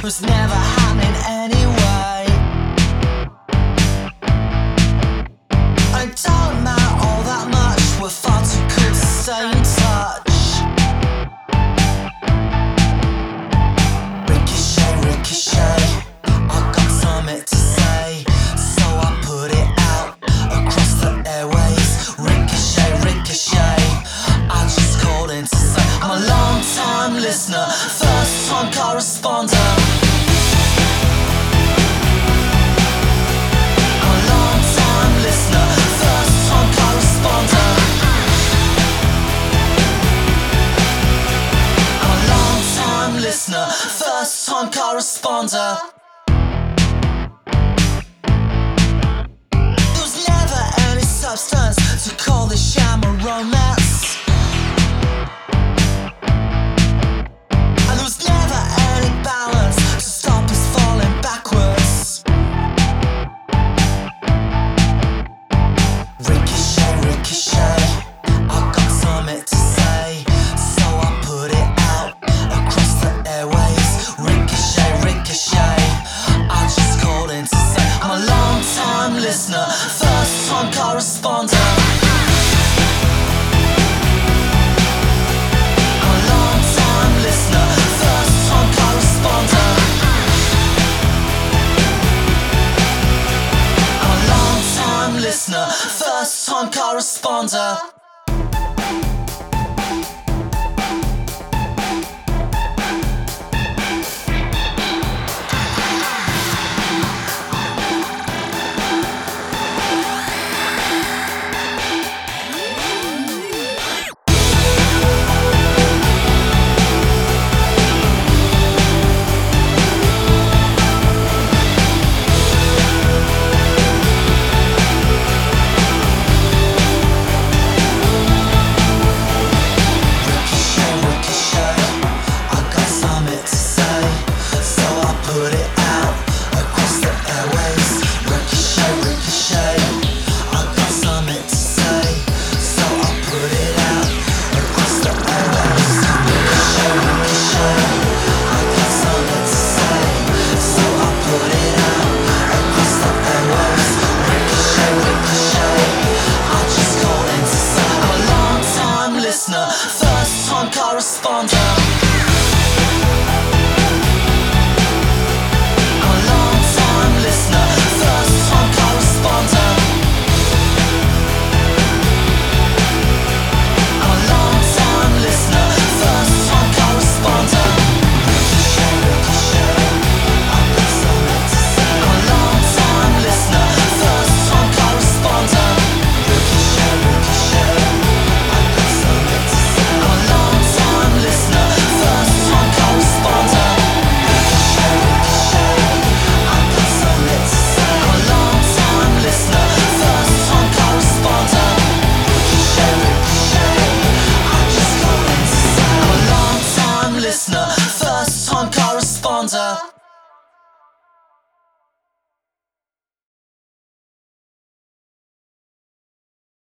was never happening anyway. It don't matter all that much, we're far too good to stay in touch. Ricochet, ricochet, I've got something to say, so I put it out across the airways. Ricochet, ricochet, I just called in to say I'm a long time listener, first time correspondent. First time corresponder. There was never any substance to call this sham a romance.